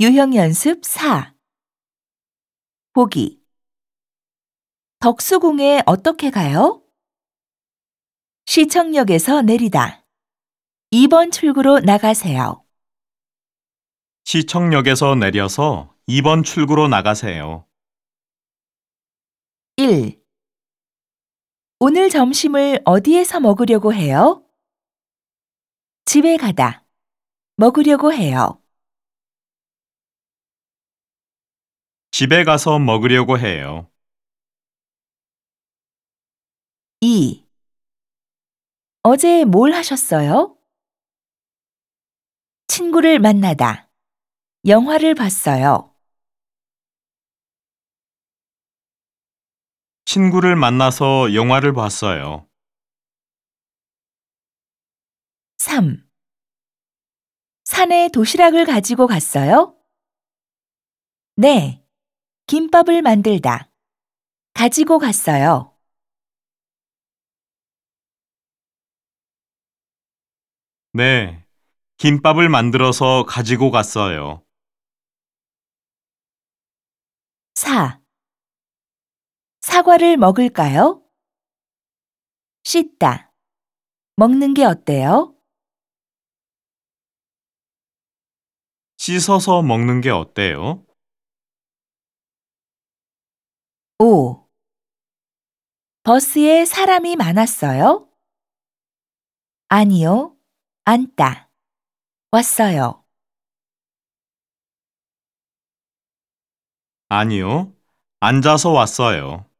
유형 연습 4. 보기. 덕수궁에 어떻게 가요? 시청역에서 내리다. 2번 출구로 나가세요. 시청역에서 내려서 2번 출구로 나가세요. 1. 오늘 점심을 어디에서 먹으려고 해요? 집에 가다. 먹으려고 해요. 집에 가서 먹으려고 해요. 2. 어제 뭘 하셨어요? 친구를 만나다. 영화를 봤어요. 친구를 만나서 영화를 봤어요. 3. 산에 도시락을 가지고 갔어요? 네. 김밥을 만들다. 가지고 갔어요. 네, 김밥을 만들어서 가지고 갔어요. 4. 사과를 먹을까요? 씻다. 먹는 게 어때요? 씻어서 먹는 게 어때요? 5. 버스에 사람이 많았어요? 아니요. 앉다. 왔어요. 아니요, 앉아서 왔어요.